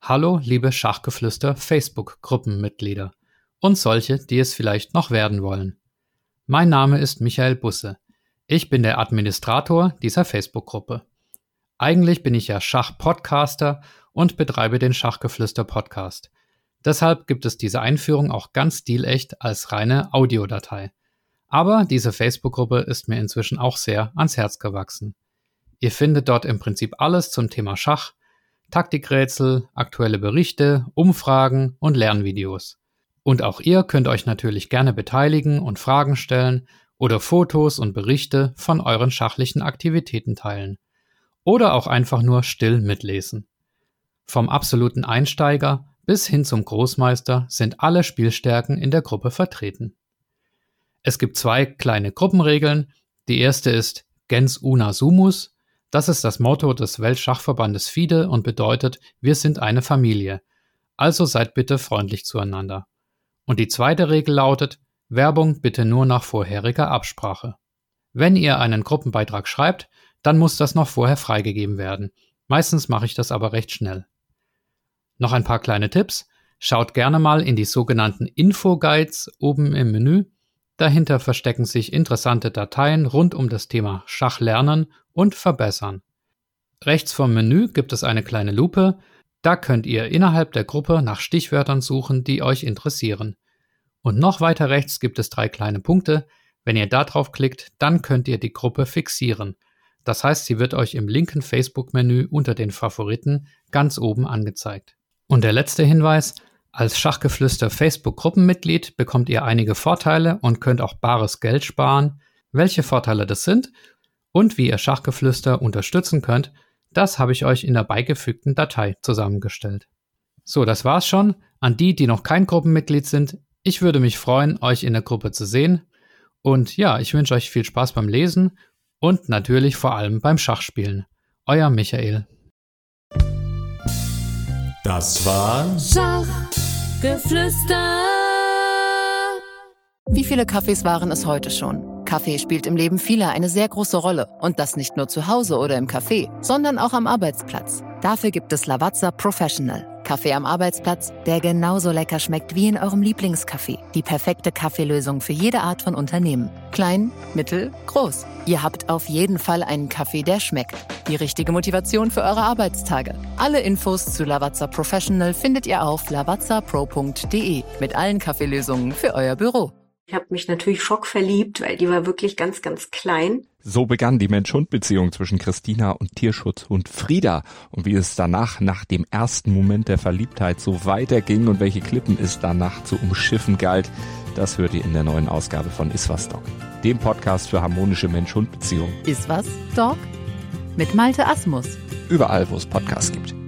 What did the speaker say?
Hallo, liebe Schachgeflüster-Facebook-Gruppenmitglieder und solche, die es vielleicht noch werden wollen. Mein Name ist Michael Busse. Ich bin der Administrator dieser Facebook-Gruppe. Eigentlich bin ich ja Schach-Podcaster und betreibe den Schachgeflüster-Podcast. Deshalb gibt es diese Einführung auch ganz stilecht als reine Audiodatei. Aber diese Facebook-Gruppe ist mir inzwischen auch sehr ans Herz gewachsen. Ihr findet dort im Prinzip alles zum Thema Schach, Taktikrätsel, aktuelle Berichte, Umfragen und Lernvideos. Und auch ihr könnt euch natürlich gerne beteiligen und Fragen stellen oder Fotos und Berichte von euren schachlichen Aktivitäten teilen. Oder auch einfach nur still mitlesen. Vom absoluten Einsteiger bis hin zum Großmeister sind alle Spielstärken in der Gruppe vertreten. Es gibt 2 kleine Gruppenregeln. Die erste ist Gens una sumus. Das ist das Motto des Weltschachverbandes FIDE und bedeutet, wir sind eine Familie. Also seid bitte freundlich zueinander. Und die zweite Regel lautet, Werbung bitte nur nach vorheriger Absprache. Wenn ihr einen Gruppenbeitrag schreibt, dann muss das noch vorher freigegeben werden. Meistens mache ich das aber recht schnell. Noch ein paar kleine Tipps. Schaut gerne mal in die sogenannten Info-Guides oben im Menü. Dahinter verstecken sich interessante Dateien rund um das Thema Schach lernen und verbessern. Rechts vom Menü gibt es eine kleine Lupe. Da könnt ihr innerhalb der Gruppe nach Stichwörtern suchen, die euch interessieren. Und noch weiter rechts gibt es 3 kleine Punkte. Wenn ihr da drauf klickt, dann könnt ihr die Gruppe fixieren. Das heißt, sie wird euch im linken Facebook-Menü unter den Favoriten ganz oben angezeigt. Und der letzte Hinweis: Als Schachgeflüster Facebook-Gruppenmitglied bekommt ihr einige Vorteile und könnt auch bares Geld sparen. Welche Vorteile das sind und wie ihr Schachgeflüster unterstützen könnt, das habe ich euch in der beigefügten Datei zusammengestellt. So, das war's schon. An die, die noch kein Gruppenmitglied sind, ich würde mich freuen, euch in der Gruppe zu sehen. Und ja, ich wünsche euch viel Spaß beim Lesen und natürlich vor allem beim Schachspielen. Euer Michael. Das war Schachgeflüster. Wie viele Kaffees waren es heute schon? Kaffee spielt im Leben vieler eine sehr große Rolle. Und das nicht nur zu Hause oder im Café, sondern auch am Arbeitsplatz. Dafür gibt es Lavazza Professional. Kaffee am Arbeitsplatz, der genauso lecker schmeckt wie in eurem Lieblingscafé. Die perfekte Kaffeelösung für jede Art von Unternehmen. Klein, mittel, groß. Ihr habt auf jeden Fall einen Kaffee, der schmeckt. Die richtige Motivation für eure Arbeitstage. Alle Infos zu Lavazza Professional findet ihr auf lavazzapro.de mit allen Kaffeelösungen für euer Büro. Ich habe mich natürlich schockverliebt, weil die war wirklich ganz, ganz klein. So begann die Mensch-Hund-Beziehung zwischen Christina und Tierschutzhund Frieda. Und wie es danach, nach dem ersten Moment der Verliebtheit, so weiterging und welche Klippen es danach zu umschiffen galt, das hört ihr in der neuen Ausgabe von Iswas Dog, dem Podcast für harmonische Mensch-Hund-Beziehungen. Iswas Dog? Mit Malte Asmus. Überall, wo es Podcasts gibt.